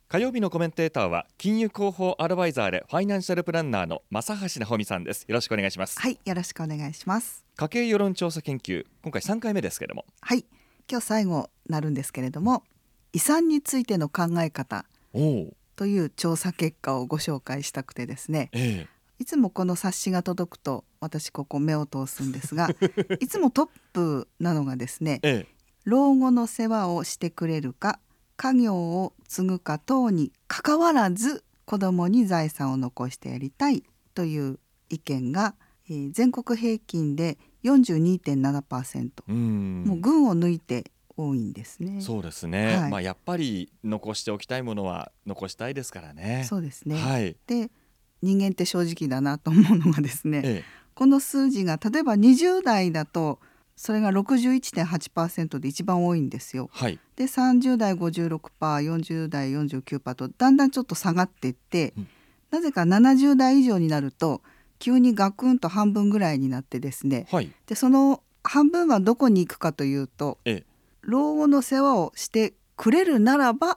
火曜日のコメンテーターは金融広報アドバイザーでファイナンシャルプランナーの正橋直美さんです。よろしくお願いします。 はい、よろしくお願いします。 家計世論調査研究、今回3回目ですけれども、 はい、今日最後なるんですけれども、遺産についての考え方という調査結果をご紹介したくてですね、いつもこの冊子が届くと私ここ目を通すんですがいつもトップなのがですね、老後の世話をしてくれるか、家業を継ぐか等に関わらず子どもに財産を残してやりたいという意見が、全国平均で 42.7%、 もう群を抜いて多いんですね。 そうですね、やっぱり残しておきたいものは残したいですからね。 そうですね、で人間って正直だなと思うのがですね、この数字が例えば20代だとそれが 61.8% で一番多いんですよ。で30代 56%、40代 49% とだんだんちょっと下がっていって、なぜか70代以上になると急にガクンと半分ぐらいになってですね、でその半分はどこに行くかというと、老後の世話をしてくれるならば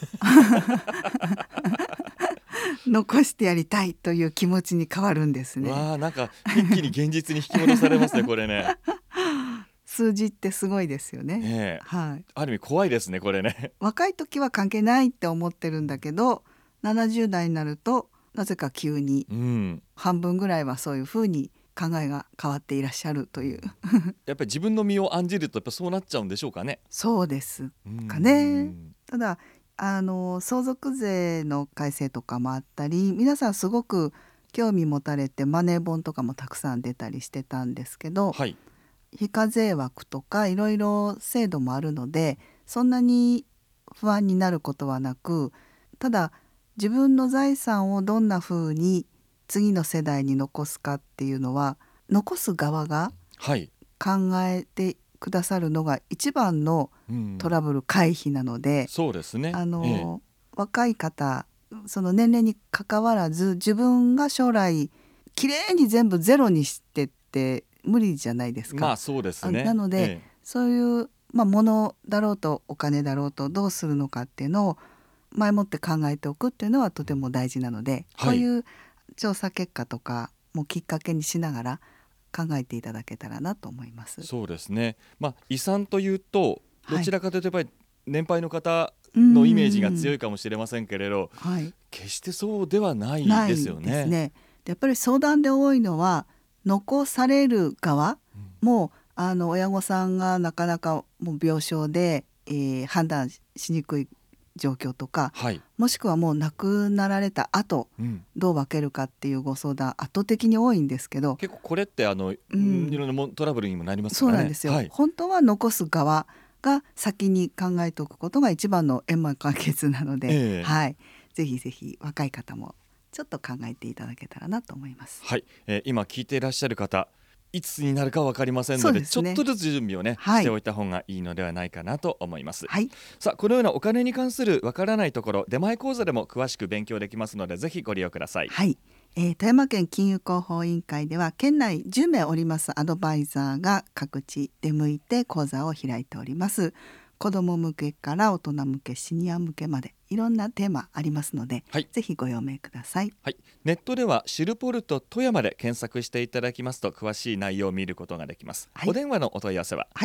残してやりたいという気持ちに変わるんですね。 なんか一気に現実に引き戻されますねこれね。 数字ってすごいですよね。 ある意味怖いですねこれね。 若い時は関係ないって思ってるんだけど、70代になるとなぜか急に、半分ぐらいはそういうふうに考えが変わっていらっしゃるというやっぱり自分の身を案じるとやっぱそうなっちゃうんでしょうかね。 そうですかね。ただ相続税の改正とかもあったり、皆さんすごく興味持たれてマネー本とかもたくさん出たりしてたんですけど、非課税枠とかいろいろ制度もあるのでそんなに不安になることはなく、ただ自分の財産をどんなふうに次の世代に残すかっていうのは残す側が考えてくださるのが一番のトラブル回避なので、 そうですね、 若い方、その年齢に関わらず自分が将来きれいに全部ゼロにしてって無理じゃないですか。 そうですね。 なので、そういう、物だろうとお金だろうとどうするのかっていうのを前もって考えておくっていうのはとても大事なので、こういう調査結果とかもきっかけにしながら考えていただけたらなと思います。 そうですね、遺産というとどちらかというとやっぱり年配の方のイメージが強いかもしれませんけれど、決してそうではないですよね。 ないですね。やっぱり相談で多いのは残される側も、親御さんがなかなかもう病床で、判断しにくい状況とか、もしくはもう亡くなられた後、どう分けるかっていうご相談圧倒的に多いんですけど、 結構これっていろんなトラブルにもなりますからね。 そうなんですよ、本当は残す側が先に考えておくことが一番の円満解決なので、ぜひぜひ若い方もちょっと考えていただけたらなと思います。 今聞いていらっしゃる方、いつになるか分かりませんので、ちょっとずつ準備をしておいた方がいいのではないかなと思います。さあ、このようなお金に関する分からないところ、出前講座でも詳しく勉強できますのでぜひご利用ください。 富山県金融広報委員会では県内10名おりますアドバイザーが各地出向いて講座を開いております。子ども向けから大人向け、シニア向けまでいろんなテーマありますので、ぜひご用命ください。 ネットではシルポルト富山で検索していただきますと詳しい内容を見ることができます。お電話のお問い合わせは、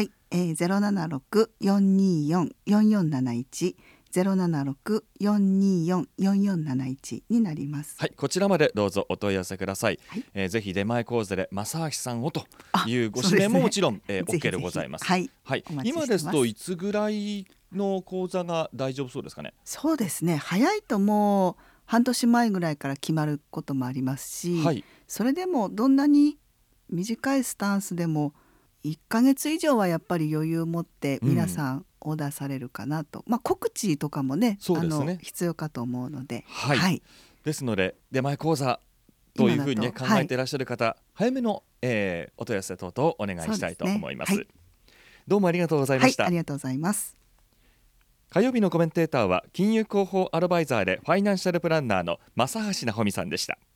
076-424-4471 076-424-4471になります。 こちらまでどうぞお問い合わせください。ぜひ出前講座で正橋さんをというご指名ももちろん OK でございます。今ですといつぐらいの講座が大丈夫そうですかね。 そうですね、早いともう半年前ぐらいから決まることもありますし、それでもどんなに短いスタンスでも1ヶ月以上はやっぱり余裕を持って皆さんオーダーされるかなと、告知とかもね、必要かと思うので、 ですので出前講座というふうに、考えていらっしゃる方、早めの、お問い合わせ等々お願いしたいと思います。どうもありがとうございました。 ありがとうございます。 火曜日のコメンテーターは金融広報アドバイザーでファイナンシャルプランナーの正橋直美さんでした。